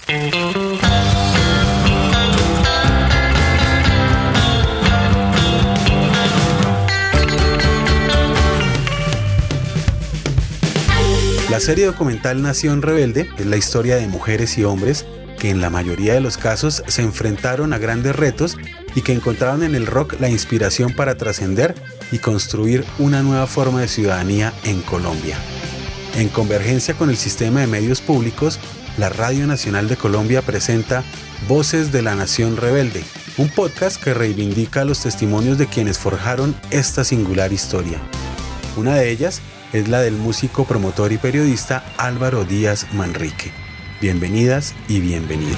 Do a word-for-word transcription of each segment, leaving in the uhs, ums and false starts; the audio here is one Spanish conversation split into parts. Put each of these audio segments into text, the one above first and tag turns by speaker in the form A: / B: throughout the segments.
A: La serie documental Nación Rebelde es la historia de mujeres y hombres que en la mayoría de los casos se enfrentaron a grandes retos y que encontraron en el rock la inspiración para trascender y construir una nueva forma de ciudadanía en Colombia. En convergencia con el sistema de medios públicos, la Radio Nacional de Colombia presenta Voces de la Nación Rebelde, un podcast que reivindica los testimonios de quienes forjaron esta singular historia. Una de ellas es la del músico, promotor y periodista Álvaro Díaz Manrique. Bienvenidas y bienvenidos.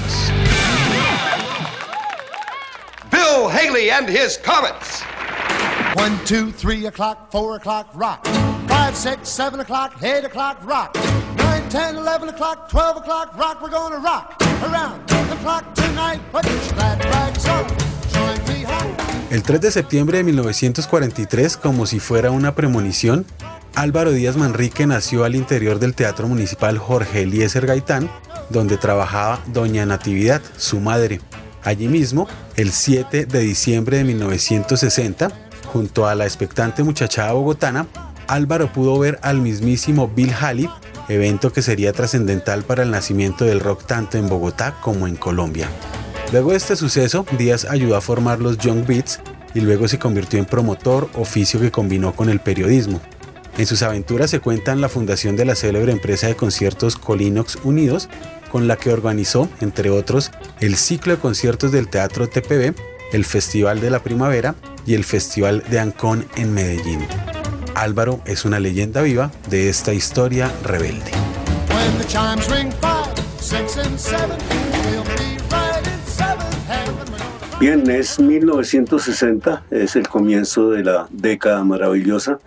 B: Bill Haley and his Comets.
C: One, two, three o'clock, four o'clock, rock. Five, six, seven o'clock, eight o'clock, rock. Nine, ten, eleven o'clock, twelve o'clock, rock. We're gonna rock around the clock tonight. Put your glad rags on. Join me home.
A: El tres de septiembre de mil novecientos cuarenta y tres, como si fuera una premonición, Álvaro Díaz Manrique nació al interior del Teatro Municipal Jorge Eliezer Gaitán, donde trabajaba doña Natividad, su madre. Allí mismo, el siete de diciembre de mil novecientos sesenta, junto a la expectante muchachada bogotana, Álvaro pudo ver al mismísimo Bill Haley, evento que sería trascendental para el nacimiento del rock tanto en Bogotá como en Colombia. Luego de este suceso, Díaz ayudó a formar los Young Beats y luego se convirtió en promotor, oficio que combinó con el periodismo. En sus aventuras se cuentan la fundación de la célebre empresa de conciertos Colinox Unidos, con la que organizó, entre otros, el ciclo de conciertos del Teatro T P B, el Festival de la Primavera y el Festival de Ancón en Medellín. Álvaro es una leyenda viva de esta historia rebelde.
D: Bien, es mil novecientos sesenta, es el comienzo de la década maravillosa.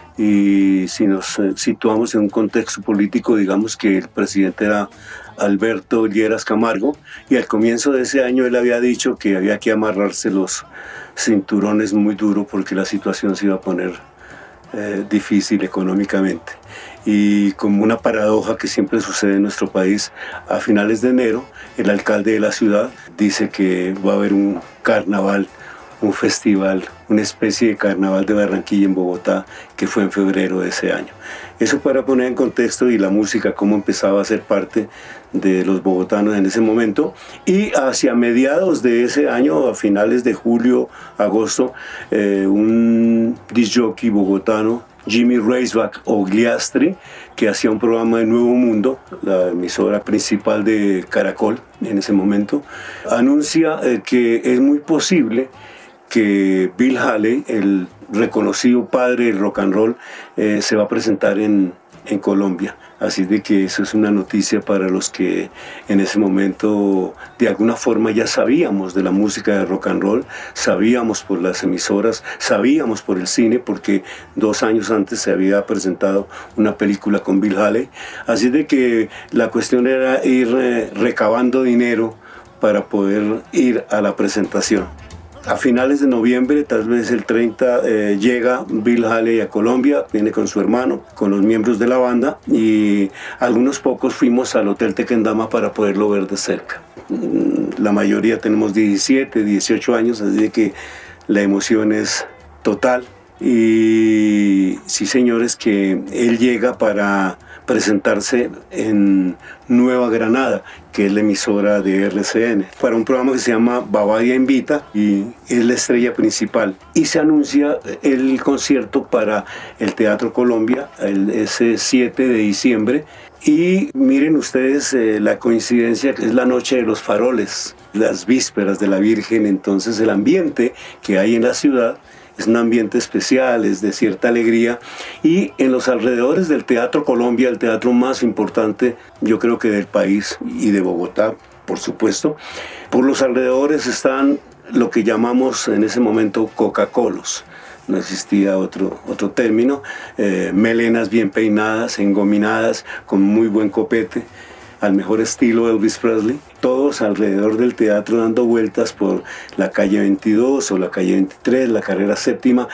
D: Y si nos situamos en un contexto político, digamos que el presidente era Alberto Lleras Camargo, y al comienzo de ese año él había dicho que había que amarrarse los cinturones muy duro porque la situación se iba a poner eh, difícil económicamente. Y como una paradoja que siempre sucede en nuestro país, a finales de enero el alcalde de la ciudad dice que va a haber un carnaval, un festival, una especie de carnaval de Barranquilla en Bogotá, que fue en febrero de ese año. Eso para poner en contexto y la música cómo empezaba a ser parte de los bogotanos en ese momento. Y hacia mediados de ese año, a finales de julio, agosto, eh, un disc jockey bogotano, Jimmy Raceback Ogliastri, que hacía un programa de Nuevo Mundo, la emisora principal de Caracol en ese momento, anuncia eh, que es muy posible que Bill Haley, el reconocido padre del rock and roll, eh, se va a presentar en, en Colombia. Así de que eso es una noticia para los que en ese momento de alguna forma ya sabíamos de la música de rock and roll, sabíamos por las emisoras, sabíamos por el cine, porque dos años antes se había presentado una película con Bill Haley. Así de que la cuestión era ir eh, recabando dinero para poder ir a la presentación. A finales de noviembre, tal vez el treinta, eh, llega Bill Haley a Colombia, viene con su hermano, con los miembros de la banda, y algunos pocos fuimos al Hotel Tequendama para poderlo ver de cerca. La mayoría tenemos diecisiete, dieciocho años, así que la emoción es total. Y sí, señores, que él llega para presentarse en Nueva Granada, que es la emisora de R C N, para un programa que se llama Bavaria Invita, y es la estrella principal. Y se anuncia el concierto para el Teatro Colombia, el, ese siete de diciembre. Y miren ustedes eh, la coincidencia, que es la noche de los faroles, las vísperas de la Virgen. Entonces el ambiente que hay en la ciudad es un ambiente especial, es de cierta alegría, y en los alrededores del Teatro Colombia, el teatro más importante, yo creo que del país y de Bogotá, por supuesto, por los alrededores están lo que llamamos en ese momento Coca-Colos. No existía otro, otro término, eh, melenas bien peinadas, engominadas, con muy buen copete, al mejor estilo Elvis Presley, todos alrededor del teatro dando vueltas por la calle veintidós o la calle veintitrés, la carrera séptima,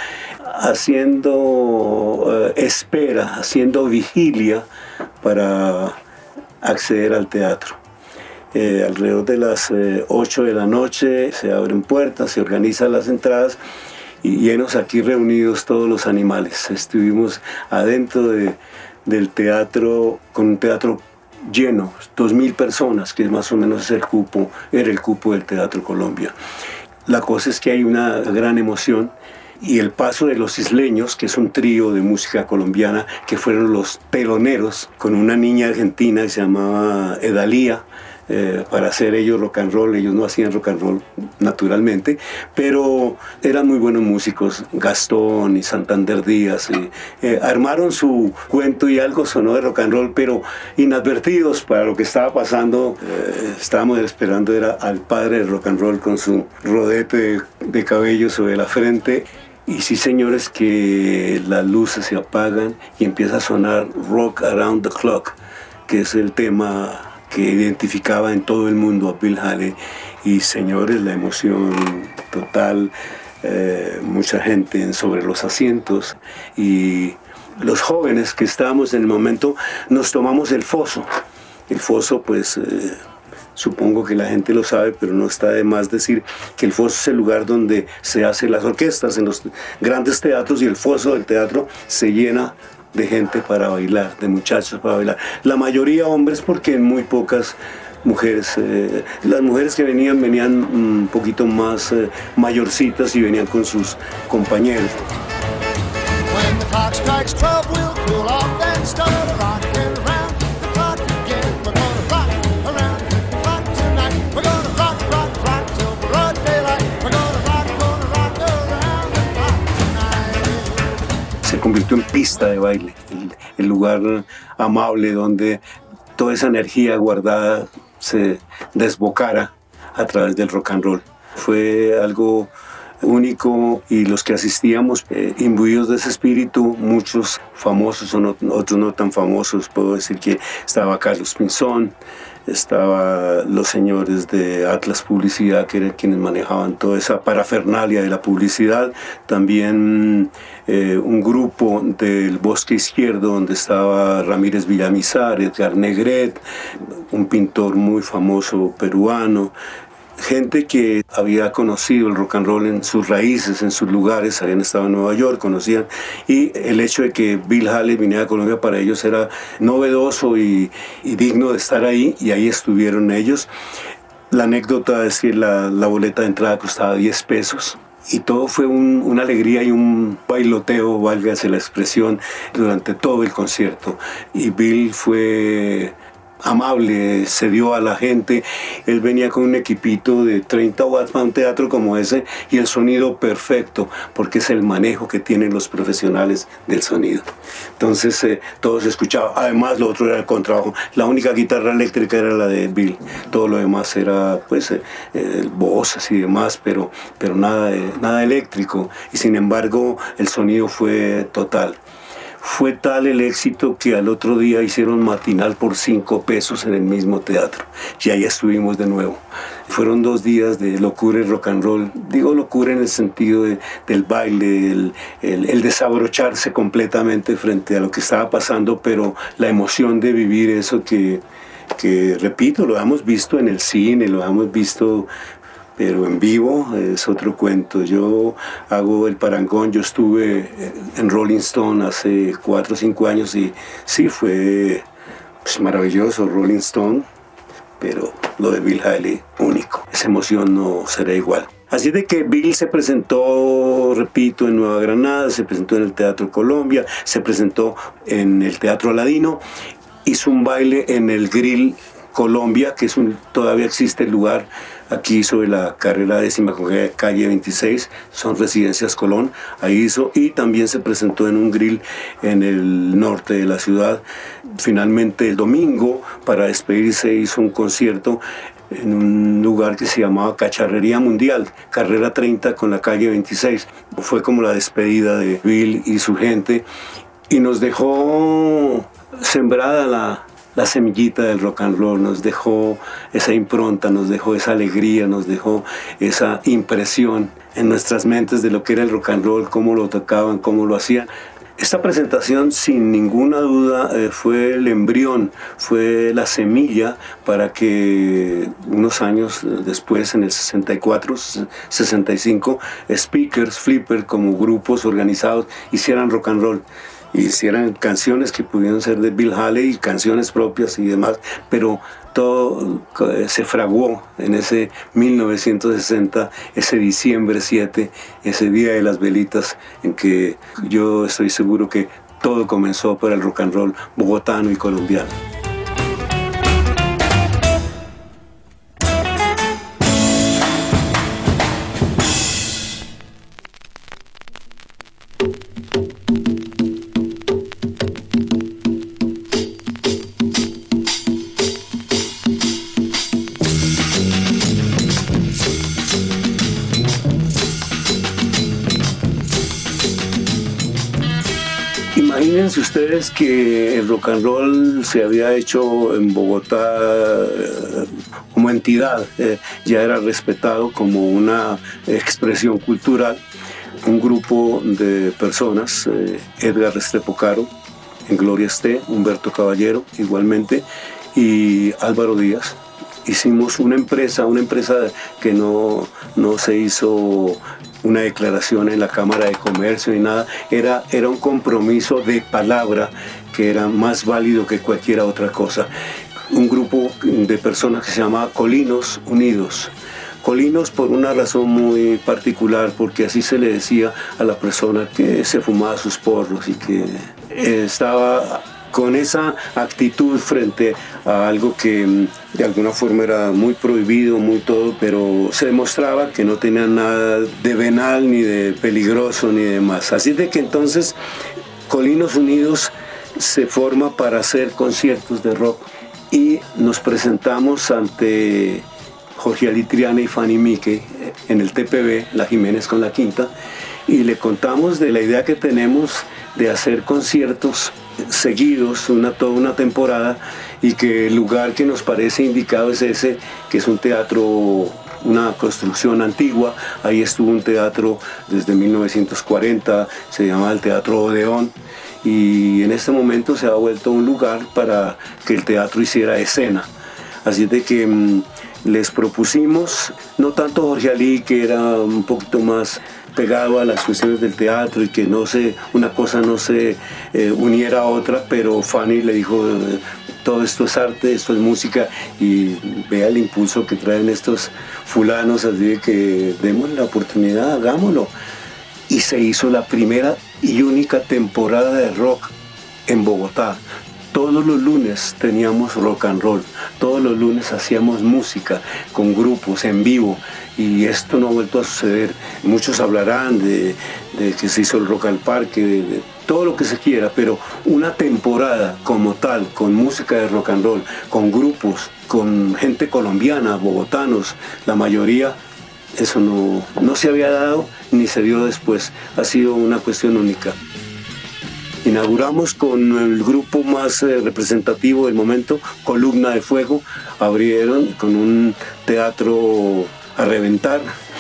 D: haciendo eh, espera, haciendo vigilia para acceder al teatro. Eh, alrededor de las eh, ocho de la noche se abren puertas, se organizan las entradas y llenos aquí reunidos todos los animales. Estuvimos adentro de, del teatro, con un teatro lleno, dos mil personas, que más o menos es el cupo, era el cupo del Teatro Colombia. La cosa es que hay una gran emoción y el paso de los isleños, que es un trío de música colombiana, que fueron los teloneros, con una niña argentina que se llamaba Edalía, Eh, para hacer ellos rock and roll. Ellos no hacían rock and roll naturalmente, pero eran muy buenos músicos, Gastón y Santander Díaz, y, eh, armaron su cuento y algo sonó de rock and roll, pero inadvertidos para lo que estaba pasando. Eh, estábamos esperando era al padre del rock and roll con su rodete de, de cabello sobre la frente. Y sí, señores, que las luces se apagan y empieza a sonar Rock Around the Clock, que es el tema que identificaba en todo el mundo a Bill Haley. Y señores, la emoción total, eh, mucha gente sobre los asientos y los jóvenes que estábamos en el momento nos tomamos el foso. El foso, pues, eh, supongo que la gente lo sabe, pero no está de más decir que el foso es el lugar donde se hacen las orquestas en los grandes teatros, y el foso del teatro se llena de gente para bailar, de muchachos para bailar. La mayoría hombres, porque muy pocas mujeres. Eh, las mujeres que venían, venían un poquito más eh, mayorcitas y venían con sus compañeros. When the clock strikes twelve, we'll cool off and start rocking around the clock again. We're gonna rock around the clock tonight. We're gonna rock, rock, rock till broad daylight. We're gonna rock, gonna rock around the clock tonight. Se convirtió en pista de baile, el, el lugar amable donde toda esa energía guardada se desbocara a través del rock and roll. Fue algo único y los que asistíamos eh, imbuidos de ese espíritu, muchos famosos, otros no tan famosos. Puedo decir que estaba Carlos Pinzón, estaba los señores de Atlas Publicidad, que eran quienes manejaban toda esa parafernalia de la publicidad. También eh, un grupo del Bosque Izquierdo, donde estaba Ramírez Villamizar, Edgar Negret, un pintor muy famoso peruano. Gente que había conocido el rock and roll en sus raíces, en sus lugares, habían estado en Nueva York, conocían, y el hecho de que Bill Haley viniera a Colombia para ellos era novedoso y, y digno de estar ahí, y ahí estuvieron ellos. La anécdota es que la, la boleta de entrada costaba diez pesos. Y todo fue un, una alegría y un bailoteo, válgase la expresión, durante todo el concierto. Y Bill fue amable, se dio a la gente. Él venía con un equipito de treinta watts para un teatro como ese, y el sonido perfecto, porque es el manejo que tienen los profesionales del sonido. Entonces eh, todo se escuchaba. Además, lo otro era el contrabajo. La única guitarra eléctrica era la de Bill. Todo lo demás era pues eh, eh, voces y demás, pero, pero nada, eh, nada eléctrico. Y sin embargo el sonido fue total. Fue tal el éxito que al otro día hicieron matinal por cinco pesos en el mismo teatro. Y ahí estuvimos de nuevo. Fueron dos días de locura y rock and roll. Digo locura en el sentido de, del baile, el, el, el desabrocharse completamente frente a lo que estaba pasando, pero la emoción de vivir eso que, que repito, lo hemos visto en el cine, lo hemos visto, pero en vivo es otro cuento. Yo hago el parangón, yo estuve en Rolling Stone hace cuatro o cinco años y sí, fue pues, maravilloso Rolling Stone, pero lo de Bill Haley, único. Esa emoción no será igual. Así de que Bill se presentó, repito, en Nueva Granada, se presentó en el Teatro Colombia, se presentó en el Teatro Aladino, hizo un baile en el Grill Colombia, que es un, todavía existe el lugar aquí sobre la carrera décima con calle veintiséis, son Residencias Colón, ahí hizo, y también se presentó en un grill en el norte de la ciudad. Finalmente el domingo, para despedirse, hizo un concierto en un lugar que se llamaba Cacharrería Mundial, carrera treinta con la calle veintiséis. Fue como la despedida de Bill y su gente, y nos dejó sembrada la La semillita del rock and roll, nos dejó esa impronta, nos dejó esa alegría, nos dejó esa impresión en nuestras mentes de lo que era el rock and roll, cómo lo tocaban, cómo lo hacían. Esta presentación, sin ninguna duda, eh, fue el embrión, fue la semilla para que unos años después, en el sesenta y cuatro, sesenta y cinco, Speakers, Flipper, como grupos organizados, hicieran rock and roll. Hicieran canciones que pudieran ser de Bill Haley, canciones propias y demás, pero todo se fraguó en ese mil novecientos sesenta, ese diciembre siete, ese día de las velitas, en que yo estoy seguro que todo comenzó para el rock and roll bogotano y colombiano. Imagínense ustedes que el rock and roll se había hecho en Bogotá eh, como entidad, eh, ya era respetado como una expresión cultural. Un grupo de personas, eh, Edgar Restrepo Caro, en Gloria esté, Humberto Caballero igualmente, y Álvaro Díaz. Hicimos una empresa, una empresa que no, no se hizo una declaración en la Cámara de Comercio ni nada, era, era un compromiso de palabra que era más válido que cualquier otra cosa. Un grupo de personas que se llamaba Colinos Unidos. Colinos por una razón muy particular, porque así se le decía a la persona que se fumaba sus porros y que estaba con esa actitud frente a algo que de alguna forma era muy prohibido, muy todo, pero se demostraba que no tenía nada de venal, ni de peligroso, ni de más. Así de que entonces Colinos Unidos se forma para hacer conciertos de rock y nos presentamos ante Jorge Ali Triana y Fanny Mique en el T P B, La Jiménez con la Quinta, y le contamos de la idea que tenemos de hacer conciertos seguidos, una, toda una temporada, y que el lugar que nos parece indicado es ese, que es un teatro, una construcción antigua. Ahí estuvo un teatro desde mil novecientos cuarenta, se llamaba el Teatro Odeón, y en este momento se ha vuelto un lugar para que el teatro hiciera escena. Así de que mmm, les propusimos, no tanto Jorge Ali, que era un poquito más pegado a las cuestiones del teatro y que no se, una cosa no se eh, uniera a otra, pero Fanny le dijo, eh, todo esto es arte, esto es música, y vea el impulso que traen estos fulanos, así de que démosle la oportunidad, hagámoslo. Y se hizo la primera y única temporada de rock en Bogotá. Todos los lunes teníamos rock and roll, todos los lunes hacíamos música con grupos en vivo, y esto no ha vuelto a suceder. Muchos hablarán de, de que se hizo el Rock al Parque, de, de todo lo que se quiera, pero una temporada como tal, con música de rock and roll, con grupos, con gente colombiana, bogotanos, la mayoría, eso no, no se había dado ni se dio después. Ha sido una cuestión única. Inauguramos con el grupo más eh, representativo del momento, Columna de Fuego. Abrieron con un teatro a reventar,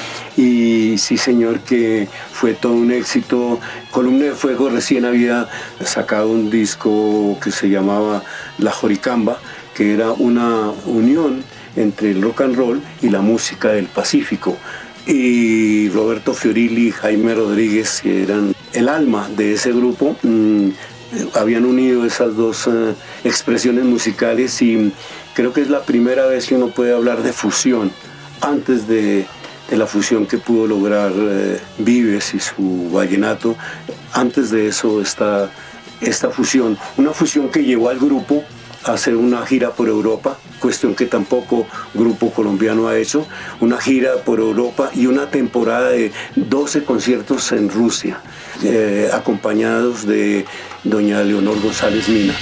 D: y sí señor, que fue todo un éxito. Columna de Fuego recién había sacado un disco que se llamaba La Joricamba, que era una unión entre el rock and roll y la música del Pacífico, y Roberto Fiorilli y Jaime Rodríguez, que eran el alma de ese grupo, mmm, habían unido esas dos uh, expresiones musicales, y creo que es la primera vez que uno puede hablar de fusión, antes de, de la fusión que pudo lograr uh, Vives y su vallenato. Antes de eso está esta fusión, una fusión que llevó al grupo a hacer una gira por Europa, cuestión que tampoco grupo colombiano ha hecho, una gira por Europa y una temporada de doce conciertos en Rusia, eh, acompañados de doña Leonor González Mina.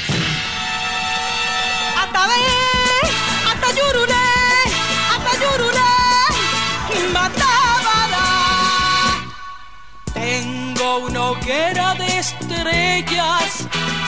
E: Tengo una hoguera de estrellas,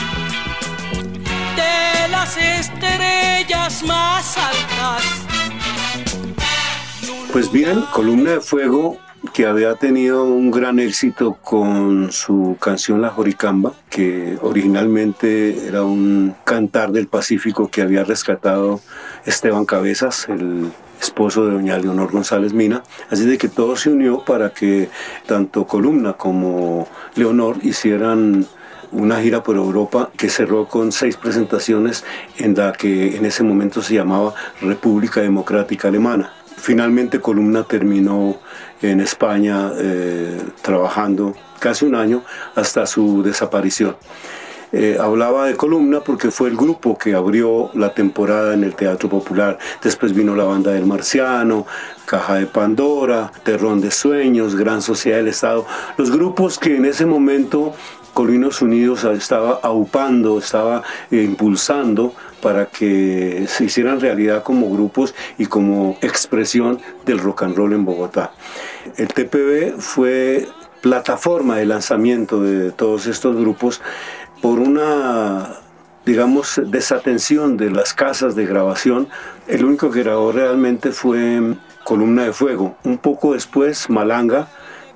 E: de las estrellas más altas.
D: Pues bien, Columna de Fuego que había tenido un gran éxito con su canción La Joricamba, que originalmente era un cantar del Pacífico que había rescatado Esteban Cabezas, el esposo de doña Leonor González Mina. Así de que todo se unió para que tanto Columna como Leonor hicieran una gira por Europa que cerró con seis presentaciones en la que en ese momento se llamaba República Democrática Alemana. Finalmente Columna terminó en España eh, trabajando casi un año hasta su desaparición. Eh, hablaba de Columna porque fue el grupo que abrió la temporada en el Teatro Popular. Después vino la Banda del Marciano, Caja de Pandora, Terrón de Sueños, Gran Sociedad del Estado. Los grupos que en ese momento Colinos Unidos estaba aupando, estaba eh, impulsando para que se hicieran realidad como grupos y como expresión del rock and roll en Bogotá. El T P B fue plataforma de lanzamiento de todos estos grupos por una, digamos, desatención de las casas de grabación. El único que grabó realmente fue Columna de Fuego. Un poco después, Malanga,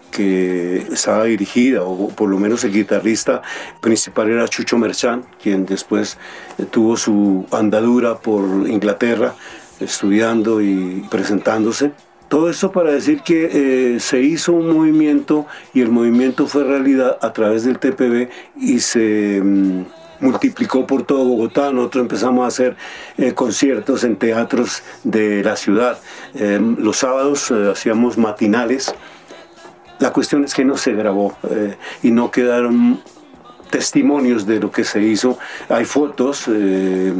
D: que estaba dirigida, o por lo menos el guitarrista principal era Chucho Merchán, quien después tuvo su andadura por Inglaterra, estudiando y presentándose. Todo esto para decir que eh, se hizo un movimiento y el movimiento fue realidad a través del T P B y se mm, multiplicó por todo Bogotá. Nosotros empezamos a hacer eh, conciertos en teatros de la ciudad. Eh, los sábados eh, hacíamos matinales. La cuestión es que no se grabó eh, y no quedaron testimonios de lo que se hizo. Hay fotos eh,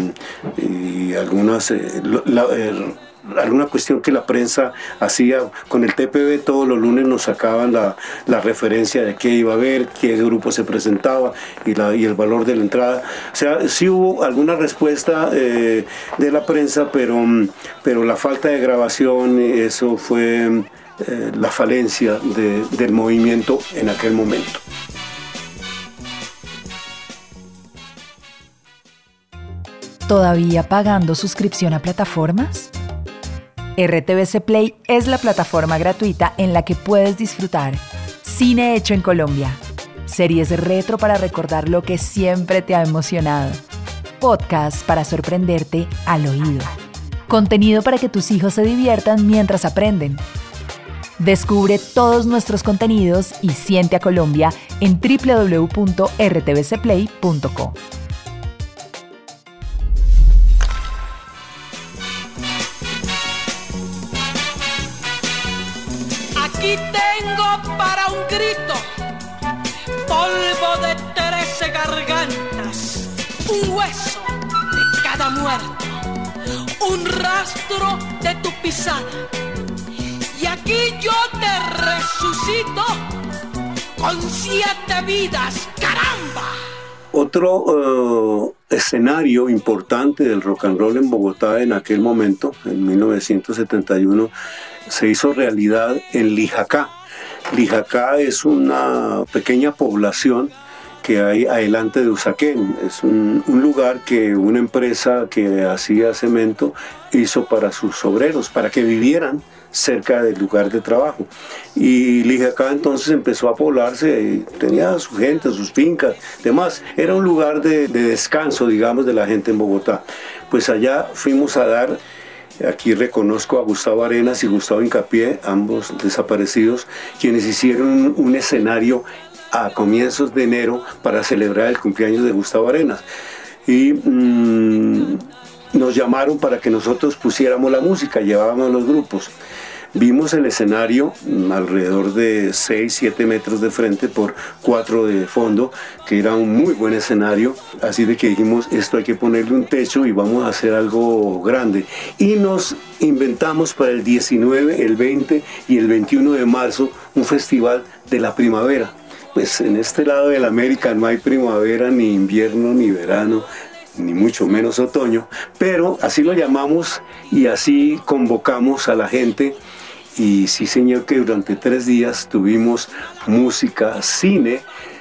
D: y algunas... Eh, la, eh, alguna cuestión que la prensa hacía con el T P B. Todos los lunes nos sacaban la, la referencia de qué iba a haber, qué grupo se presentaba y, la, y el valor de la entrada. O sea, sí hubo alguna respuesta eh, de la prensa, pero, pero la falta de grabación, eso fue eh, la falencia de, del movimiento en aquel momento.
F: ¿Todavía pagando suscripción a plataformas? R T V C Play es la plataforma gratuita en la que puedes disfrutar cine hecho en Colombia, series retro para recordar lo que siempre te ha emocionado, podcasts para sorprenderte al oído, contenido para que tus hijos se diviertan mientras aprenden. Descubre todos nuestros contenidos y siente a Colombia en w w w punto r t v c play punto co.
E: Aquí tengo para un grito polvo de trece gargantas, un hueso de cada muerto, un rastro de tu pisada. Y aquí yo te resucito con siete vidas, caramba.
D: Otro uh, escenario importante del rock and roll en Bogotá en aquel momento, en mil novecientos setenta y uno, se hizo realidad en Lijacá. Lijacá es una pequeña población que hay adelante de Usaquén. Es un, un lugar que una empresa que hacía cemento hizo para sus obreros, para que vivieran cerca del lugar de trabajo. Y Lijacá entonces empezó a poblarse, tenía su gente, sus fincas, demás. Era un lugar de, de descanso, digamos, de la gente en Bogotá. Pues allá fuimos a dar... Aquí reconozco a Gustavo Arenas y Gustavo Hincapié, ambos desaparecidos, quienes hicieron un, un escenario a comienzos de enero para celebrar el cumpleaños de Gustavo Arenas. Y mmm, nos llamaron para que nosotros pusiéramos la música, llevábamos los grupos. Vimos el escenario alrededor de seis, siete metros de frente por cuatro de fondo, que era un muy buen escenario, así de que dijimos, esto hay que ponerle un techo y vamos a hacer algo grande. Y nos inventamos para el diecinueve, el veinte y el veintiuno de marzo un festival de la primavera. Pues en este lado de la América no hay primavera, ni invierno, ni verano, ni mucho menos otoño, pero así lo llamamos y así convocamos a la gente. Y sí, señor, que durante tres días tuvimos música, cine,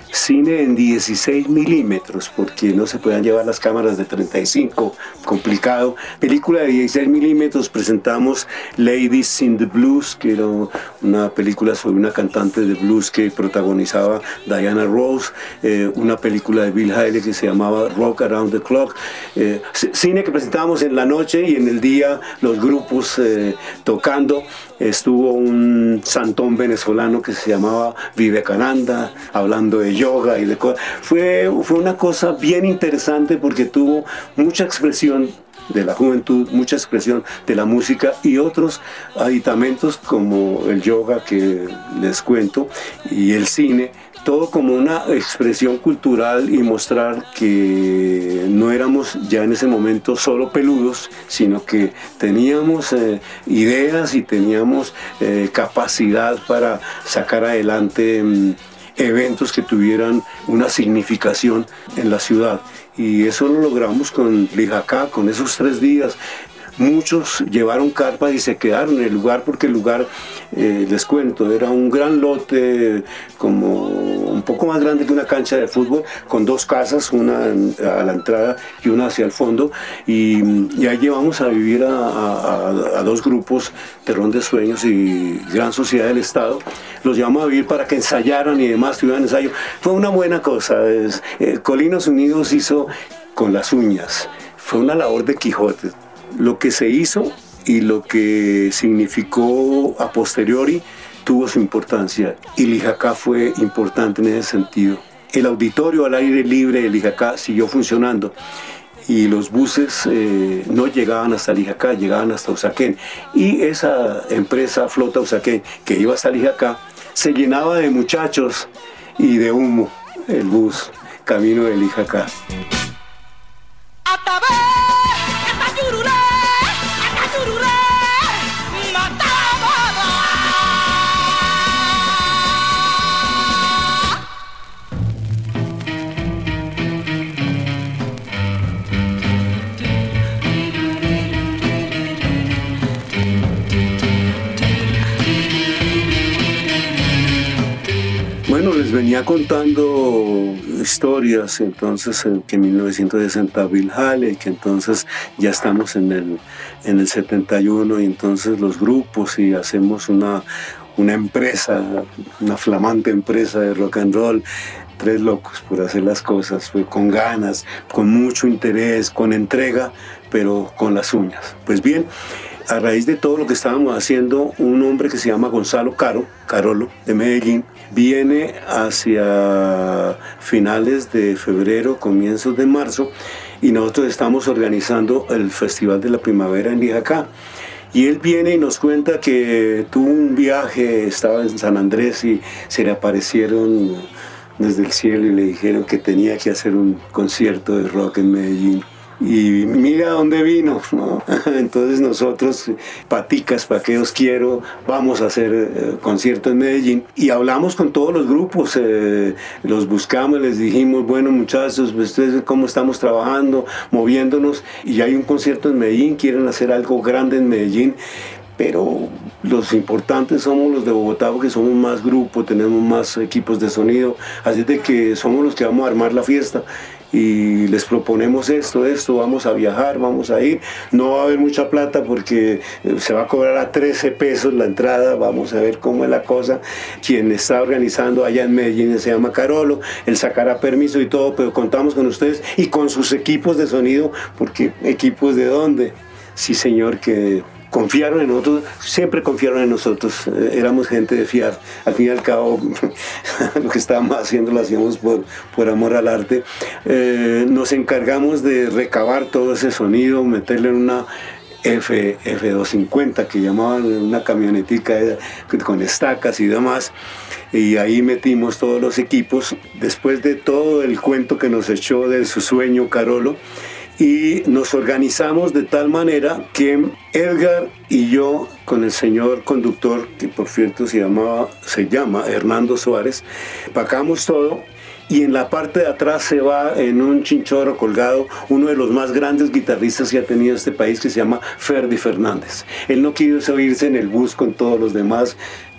D: cine en dieciséis milímetros, porque no se podían llevar las cámaras de treinta y cinco, complicado. Película de dieciséis milímetros, presentamos Ladies in the Blues, que era una película sobre una cantante de blues que protagonizaba Diana Ross, eh, una película de Bill Haley que se llamaba Rock Around the Clock, eh, cine que presentábamos en la noche y en el día los grupos eh, tocando. Estuvo un santón venezolano que se llamaba Vivekananda, hablando de yoga y de cosas. Fue, fue una cosa bien interesante porque tuvo mucha expresión de la juventud, mucha expresión de la música y otros aditamentos como el yoga que les cuento y el cine, todo como una expresión cultural y mostrar que no éramos ya en ese momento solo peludos, sino que teníamos eh, ideas y teníamos eh, capacidad para sacar adelante eh, eventos que tuvieran una significación en la ciudad. Y eso lo logramos con Lijacá, con esos tres días. Muchos llevaron carpas y se quedaron en el lugar porque el lugar, eh, les cuento, era un gran lote, como un poco más grande que una cancha de fútbol, con dos casas, una a la entrada y una hacia el fondo. Y, y ahí llevamos a vivir a, a, a dos grupos, Terrón de Sueños y Gran Sociedad del Estado. Los llevamos a vivir para que ensayaran y demás, tuvieran ensayo. Fue una buena cosa. Es, eh, Colinas Unidos hizo con las uñas. Fue una labor de Quijote. Lo que se hizo y lo que significó a posteriori tuvo su importancia y Lijacá fue importante en ese sentido. El auditorio al aire libre de Lijacá siguió funcionando y los buses eh, no llegaban hasta Lijacá, llegaban hasta Usaquén, y esa empresa Flota Usaquén que iba hasta Lijacá se llenaba de muchachos y de humo el bus camino de Lijacá. Bueno, les venía contando historias, entonces que en mil novecientos sesenta Bill Haley, que entonces ya estamos en el, en el setenta y uno y entonces los grupos y hacemos una, una empresa, una flamante empresa de rock and roll, tres locos por hacer las cosas, con ganas, con mucho interés, con entrega, pero con las uñas. Pues bien, a raíz de todo lo que estábamos haciendo, un hombre que se llama Gonzalo Caro, Carolo, de Medellín, viene hacia finales de febrero, comienzos de marzo, y nosotros estamos organizando el Festival de la Primavera en Lijacá. Y él viene y nos cuenta que tuvo un viaje, estaba en San Andrés y se le aparecieron desde el cielo y le dijeron que tenía que hacer un concierto de rock en Medellín. Y mira dónde vino, ¿no? Entonces nosotros, paticas, ¿para qué os quiero? Vamos a hacer eh, concierto en Medellín. Y hablamos con todos los grupos, eh, los buscamos, les dijimos, bueno muchachos, ustedes cómo estamos trabajando, moviéndonos, y hay un concierto en Medellín, quieren hacer algo grande en Medellín. Pero los importantes somos los de Bogotá porque somos más grupos, tenemos más equipos de sonido, así de que somos los que vamos a armar la fiesta. Y les proponemos esto, esto, vamos a viajar, vamos a ir, no va a haber mucha plata porque se va a cobrar a trece pesos la entrada, vamos a ver cómo es la cosa. Quien está organizando allá en Medellín se llama Carolo, él sacará permiso y todo, pero contamos con ustedes y con sus equipos de sonido, porque ¿equipos de dónde? Sí señor, que confiaron en nosotros, siempre confiaron en nosotros, eh, éramos gente de fiar. Al fin y al cabo, lo que estábamos haciendo lo hacíamos por, por amor al arte. Eh, nos encargamos de recabar todo ese sonido, meterle en una F, F doscientos cincuenta, que llamaban una camionetica con estacas y demás, y ahí metimos todos los equipos, después de todo el cuento que nos echó de su sueño Carolo, y nos organizamos de tal manera que Edgar y yo, con el señor conductor, que por cierto se, llamaba, se llama Hernando Suárez, pagamos todo, y en la parte de atrás se va en un chinchorro colgado uno de los más grandes guitarristas que ha tenido este país, que se llama Ferdy Fernández. Él no quiso irse en el bus con todos los demás.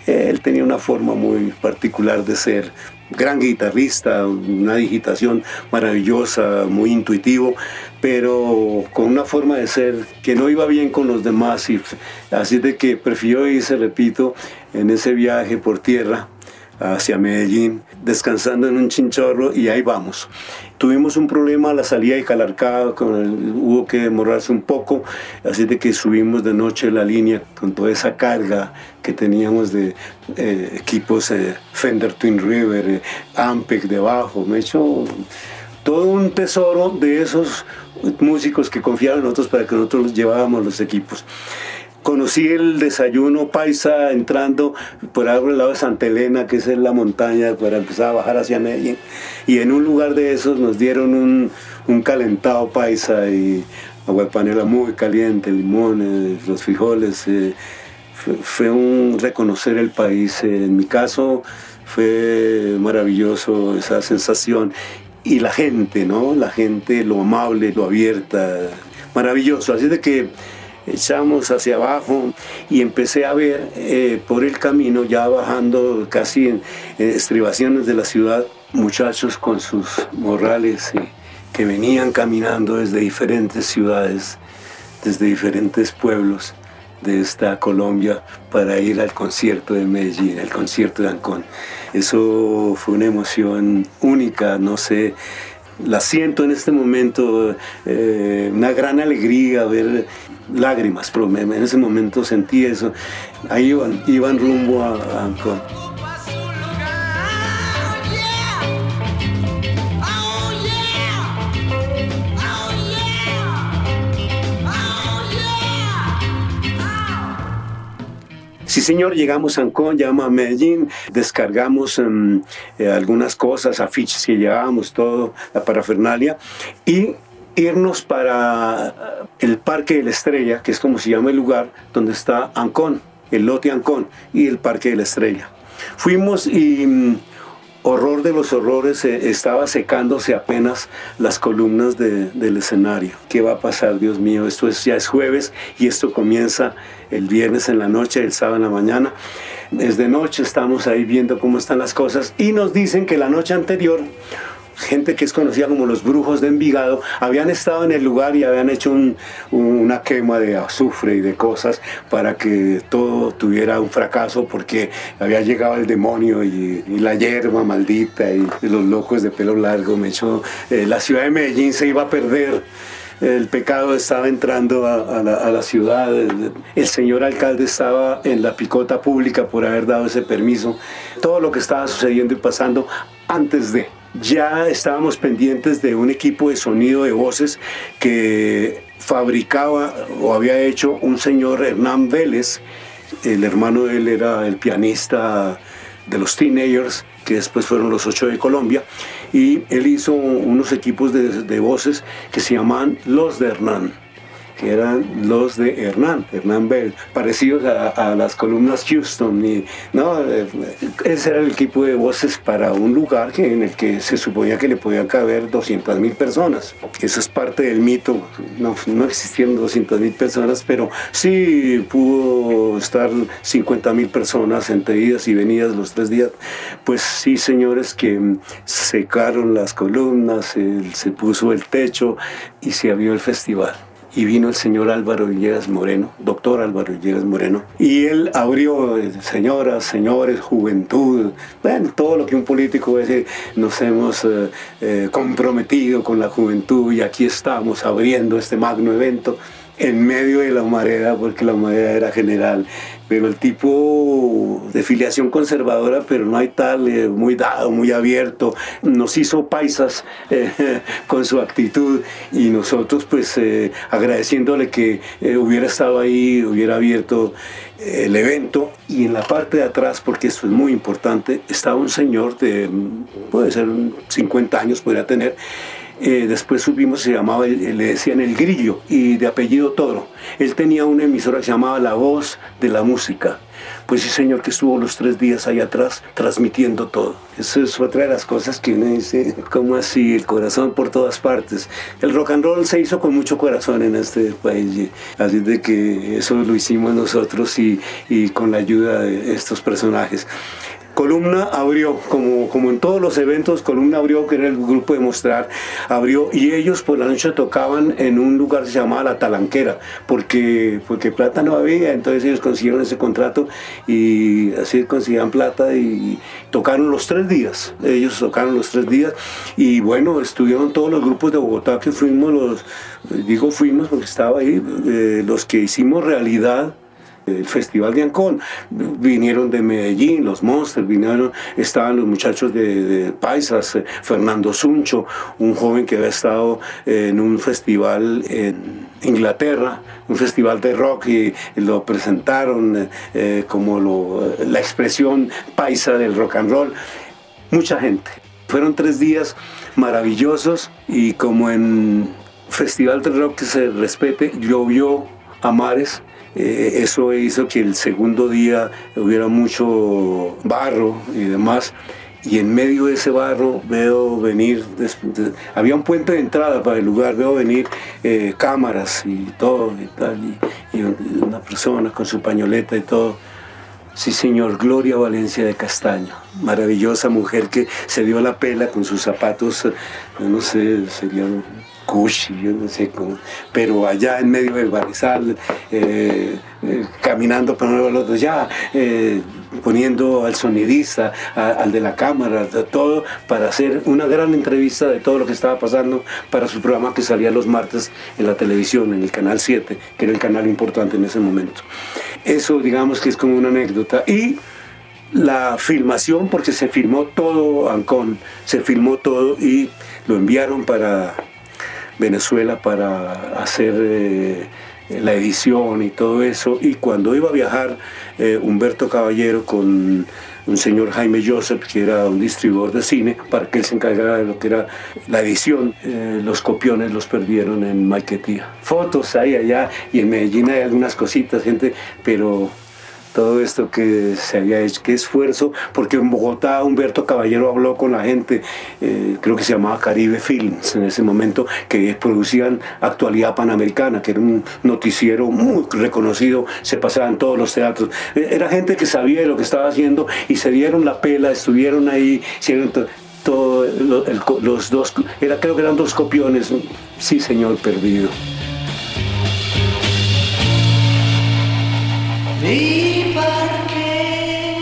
D: Él tenía una forma muy particular de ser, gran guitarrista, una digitación maravillosa, muy intuitivo, pero con una forma de ser que no iba bien con los demás, y así de que prefirió irse, repito, en ese viaje por tierra hacia Medellín, descansando en un chinchorro, y ahí vamos. Tuvimos un problema a la salida de Calarcá, con el, hubo que demorarse un poco, así de que subimos de noche la línea con toda esa carga que teníamos de eh, equipos eh, Fender Twin River, eh, Ampeg debajo. Me he hecho todo un tesoro de esos músicos que confiaron en nosotros para que nosotros llevábamos los equipos. Conocí el desayuno paisa entrando por ahí por el lado de Santa Elena, que es la montaña, para empezar a bajar hacia Medellín. Y en un lugar de esos nos dieron un, un calentado paisa y agua de panela muy caliente, limones, los frijoles. Eh, fue, fue un reconocer el país. Eh, en mi caso fue maravilloso esa sensación. Y la gente, ¿no? La gente, lo amable, lo abierta, maravilloso. Así de que echamos hacia abajo y empecé a ver eh, por el camino, ya bajando casi en eh, estribaciones de la ciudad, muchachos con sus morrales eh, que venían caminando desde diferentes ciudades, desde diferentes pueblos de esta Colombia para ir al concierto de Medellín, al concierto de Ancón. Eso fue una emoción única, no sé, la siento en este momento, eh, una gran alegría, ver lágrimas, pero en ese momento sentí eso. Ahí iban, iban rumbo a, a Ancón. Sí, señor, llegamos a Ancón, llegamos a Medellín, descargamos um, eh, algunas cosas, afiches que llevábamos, todo, la parafernalia, y irnos para el Parque de la Estrella, que es como se llama el lugar donde está Ancón, el lote Ancón y el Parque de la Estrella. Fuimos y, um, horror de los horrores, eh, estaba secándose apenas las columnas de, del escenario. ¿Qué va a pasar, Dios mío? Esto es, ya es jueves y esto comienza el viernes en la noche, el sábado en la mañana. Es de noche, estamos ahí viendo cómo están las cosas y nos dicen que la noche anterior, gente que es conocida como los brujos de Envigado, habían estado en el lugar y habían hecho un, una quema de azufre y de cosas para que todo tuviera un fracaso, porque había llegado el demonio y, y la hierba maldita y, y los locos de pelo largo. Me echó, eh, la ciudad de Medellín se iba a perder. El pecado estaba entrando a, a, la, a la ciudad. El, el señor alcalde estaba en la picota pública por haber dado ese permiso. Todo lo que estaba sucediendo y pasando antes de... Ya estábamos pendientes de un equipo de sonido de voces que fabricaba o había hecho un señor Hernán Vélez. El hermano de él era el pianista de los Teenagers, que después fueron los Ocho de Colombia, y él hizo unos equipos de, de voces que se llamaban Los de Hernán, que eran los de Hernán, Hernán Bell, parecidos a, a las columnas Houston. Y, no, ese era el equipo de voces para un lugar que, en el que se suponía que le podían caber doscientas mil personas. Eso es parte del mito, no, no existieron doscientas mil personas, pero sí pudo estar cincuenta mil personas entre idas y venidas los tres días. Pues sí, señores, que secaron las columnas, se, se puso el techo y se abrió el festival. Y vino el señor Álvaro Villegas Moreno, doctor Álvaro Villegas Moreno, y él abrió, eh, señoras, señores, juventud, bueno, todo lo que un político es, eh, nos hemos eh, eh, comprometido con la juventud, y aquí estamos abriendo este magno evento en medio de la humareda, porque la humareda era general, pero el tipo de filiación conservadora, pero no hay tal, eh, muy dado, muy abierto, nos hizo paisas eh, con su actitud, y nosotros pues eh, agradeciéndole que eh, hubiera estado ahí, hubiera abierto eh, el evento. Y en la parte de atrás, porque esto es muy importante, estaba un señor de, puede ser cincuenta años, podría tener, eh, después supimos se llamaba, le decían El Grillo, y de apellido Toro. Él tenía una emisora que se llamaba La Voz de la Música. Pues sí, señor, que estuvo los tres días ahí atrás transmitiendo todo. Eso es otra de las cosas que uno dice, ¿cómo así? El corazón por todas partes. El rock and roll se hizo con mucho corazón en este país, así de que eso lo hicimos nosotros y, y con la ayuda de estos personajes. Columna abrió, como, como en todos los eventos, Columna abrió, que era el grupo de Mostrar, abrió, y ellos por la noche tocaban en un lugar que se llamaba La Talanquera, porque, porque plata no había, entonces ellos consiguieron ese contrato y así consiguieron plata y tocaron los tres días, ellos tocaron los tres días y bueno, estuvieron todos los grupos de Bogotá que fuimos los, digo fuimos porque estaba ahí, eh, los que hicimos realidad el Festival de Ancón. Vinieron de Medellín, los Monsters, vinieron, estaban los muchachos de, de Paisas, eh, Fernando Suncho, un joven que había estado eh, en un festival en Inglaterra, un festival de rock, y lo presentaron eh, como lo, la expresión paisa del rock and roll. Mucha gente. Fueron tres días maravillosos y como en Festival de Rock que se respete, llovió a mares. Eh, eso hizo que el segundo día hubiera mucho barro y demás, y en medio de ese barro veo venir, de, de, había un puente de entrada para el lugar, veo venir eh, cámaras y todo y tal, y, y una persona con su pañoleta y todo. Sí, señor, Gloria Valencia de Castaño, maravillosa mujer que se dio la pela con sus zapatos, no sé, serían Gucci, yo no sé cómo, pero allá en medio del Barizal, eh, eh, caminando para uno al otro, ya eh, poniendo al sonidista, a, al de la cámara, a todo, para hacer una gran entrevista de todo lo que estaba pasando para su programa que salía los martes en la televisión, en el Canal siete, que era el canal importante en ese momento. Eso, digamos que es como una anécdota. Y la filmación, porque se filmó todo Ancón, se filmó todo y lo enviaron para Venezuela para hacer eh, la edición y todo eso, y cuando iba a viajar eh, Humberto Caballero con un señor Jaime Joseph, que era un distribuidor de cine, para que él se encargara de lo que era la edición, eh, los copiones los perdieron en Maiquetía. Fotos hay allá y en Medellín hay algunas cositas, gente, pero todo esto que se había hecho, qué esfuerzo, porque en Bogotá Humberto Caballero habló con la gente, eh, creo que se llamaba Caribe Films en ese momento, que producían Actualidad Panamericana, que era un noticiero muy reconocido, se pasaba en todos los teatros. Era gente que sabía de lo que estaba haciendo y se dieron la pela, estuvieron ahí, hicieron todo, todo lo, el, los dos, era, creo que eran dos copiones, sí señor, perdido.
E: Mi parque.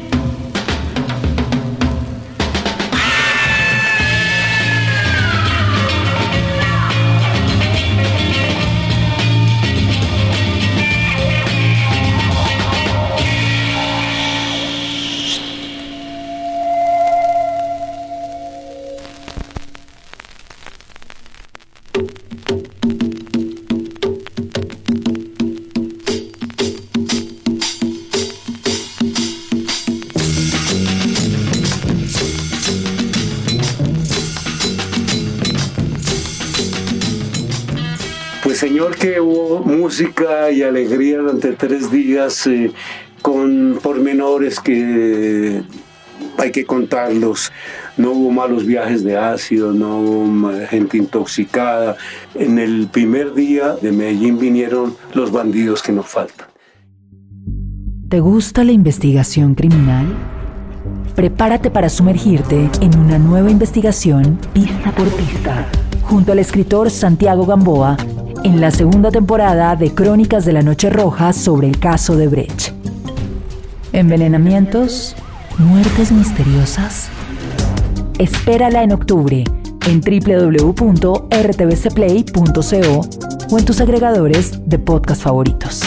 D: Señor, que hubo música y alegría durante tres días, eh, con pormenores que hay que contarlos. No hubo malos viajes de ácido, no hubo gente intoxicada. En el primer día de Medellín vinieron los bandidos que nos faltan.
F: ¿Te gusta la investigación criminal? Prepárate para sumergirte en una nueva investigación pista por pista, junto al escritor Santiago Gamboa, en la segunda temporada de Crónicas de la Noche Roja sobre el caso de Brecht. ¿Envenenamientos? ¿Muertes misteriosas? Espérala en octubre en doble u doble u doble u punto r t v c play punto co o en tus agregadores de podcast favoritos.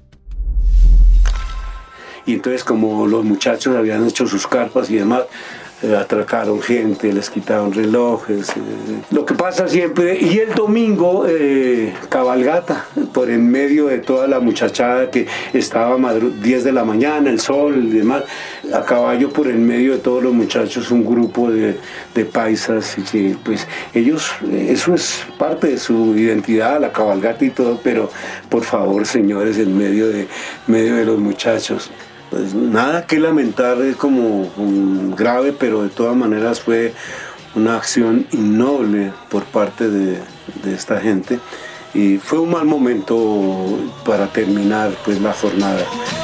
D: Y entonces, como los muchachos habían hecho sus carpas y demás, eh, atracaron gente, les quitaron relojes, eh, lo que pasa siempre. Y el domingo, eh, cabalgata, por en medio de toda la muchachada que estaba diez de la mañana, el sol y demás, a caballo por en medio de todos los muchachos, un grupo de, de paisas, y que pues ellos, eso es parte de su identidad, la cabalgata y todo, pero por favor, señores, en medio de, medio de los muchachos. Pues nada que lamentar, es como um, grave, pero de todas maneras fue una acción innoble por parte de, de esta gente, y fue un mal momento para terminar pues la jornada.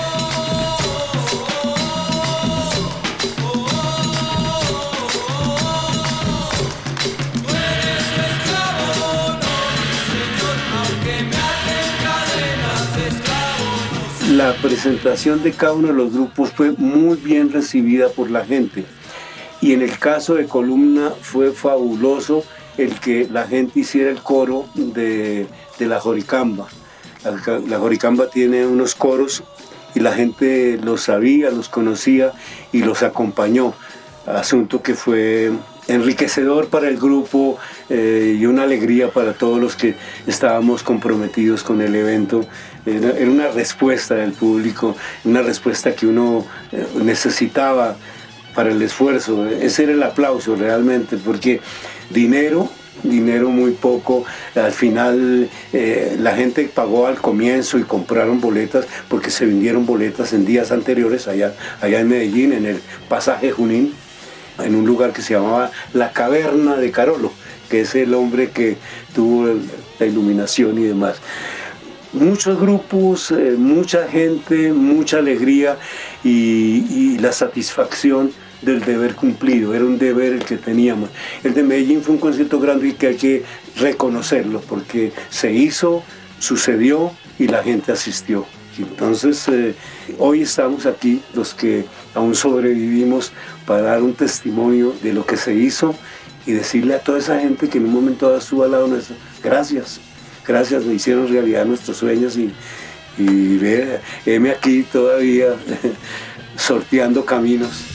D: La presentación de cada uno de los grupos fue muy bien recibida por la gente, y en el caso de Columna fue fabuloso el que la gente hiciera el coro de, de la Joricamba. La, la Joricamba tiene unos coros y la gente los sabía, los conocía y los acompañó, asunto que fue enriquecedor para el grupo eh, y una alegría para todos los que estábamos comprometidos con el evento. Era, era una respuesta del público, una respuesta que uno eh, necesitaba para el esfuerzo. Ese era el aplauso realmente, porque dinero, dinero muy poco. Al final eh, la gente pagó al comienzo y compraron boletas, porque se vendieron boletas en días anteriores allá, allá en Medellín, en el pasaje Junín, en un lugar que se llamaba La Caverna de Carolo, que es el hombre que tuvo la iluminación y demás. Muchos grupos, eh, mucha gente, mucha alegría y, y la satisfacción del deber cumplido. Era un deber el que teníamos. El de Medellín fue un concierto grande y que hay que reconocerlo, porque se hizo, sucedió y la gente asistió. Entonces, eh, hoy estamos aquí, los que aún sobrevivimos, para dar un testimonio de lo que se hizo y decirle a toda esa gente que en un momento dado estuvo al lado nuestro, gracias, gracias, me hicieron realidad nuestros sueños, y, y ve, heme aquí todavía sorteando caminos.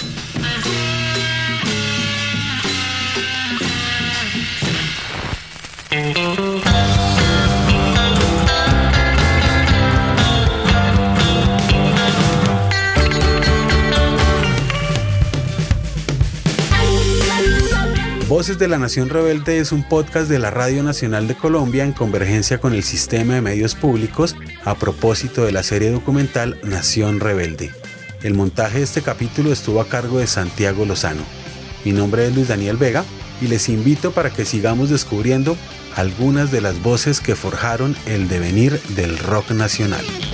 A: Voces de la Nación Rebelde es un podcast de la Radio Nacional de Colombia en convergencia con el sistema de medios públicos a propósito de la serie documental Nación Rebelde. El montaje de este capítulo estuvo a cargo de Santiago Lozano. Mi nombre es Luis Daniel Vega y les invito para que sigamos descubriendo algunas de las voces que forjaron el devenir del rock nacional.